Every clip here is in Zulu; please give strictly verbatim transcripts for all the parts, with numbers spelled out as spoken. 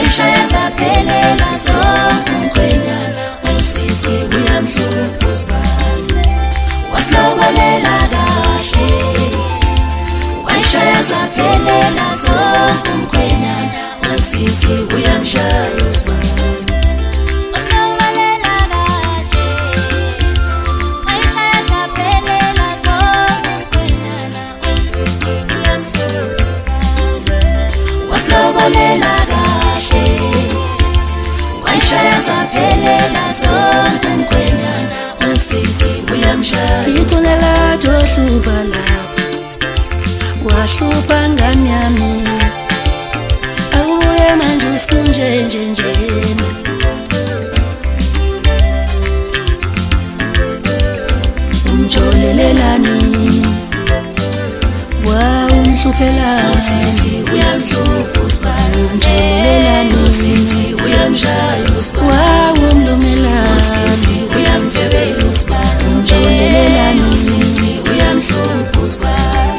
wayishaya zaphelela zonke umkhwenyana usisi uyamhlupha usibani wasilobolela kahle wayishaya zaphelela zonke umkhwenyana usisi uyamshaya usibani wasilobolela kahle wayishaya zaphelela zonke umkhwenyana usisi uyamshaya ithule lathi wahlupha lapho wahlupha ngani yami awubuye manje usunjenjenjena umjolelelani wawumhluphela usisi uyamhlupha usibani umjolelelani usisi uyamshaya usibani wawumlumela usisi uyamfebela usibani umjolelelani usisi uyamhlupha usibani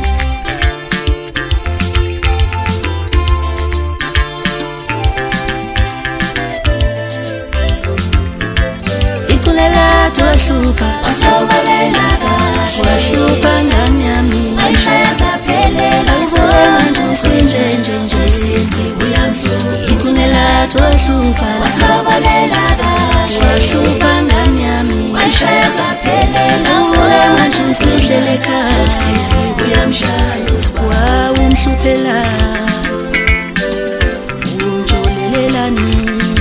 ithule lathi wahlupha wasilobolela kahle wahlupha ngani yami wayishaya zaphelela awubuye manje usunjenjenjena usisi uyamhlupha ithule lathi wahlupha wasilobolela kahle wahlupha ngani yami wayishaya zaphelela awubuye manje usuhlele ekhaya usisi uyamshaya usibani wawumhluphela umjolelelani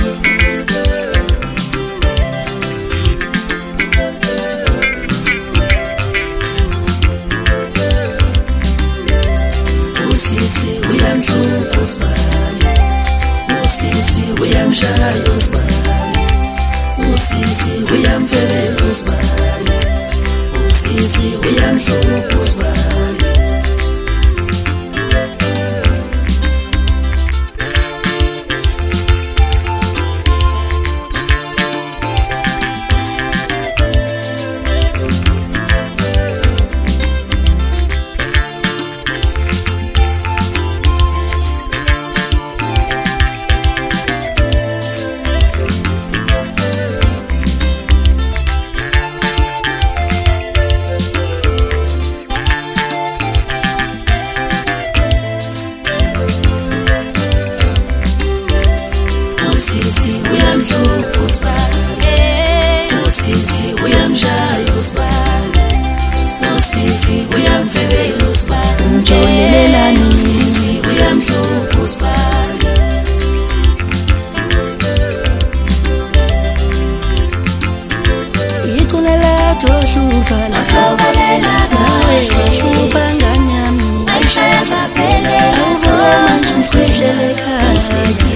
usisi uyamhlupha usibani usisi uyamshaya usibani usisi uyamfebela usibani usisi uyamhlupha usibani usisi uyamhlupha usibani usisi uyamshaya usibani usisi uyamfebela usibani umjolelelani usisi uyamhlupha usibani ithule lathi wahlupha wasilobolela nawe kahle wahlupha ngani yami wayishaya zaphelela awubuye manje usuhlele ekhaya usisi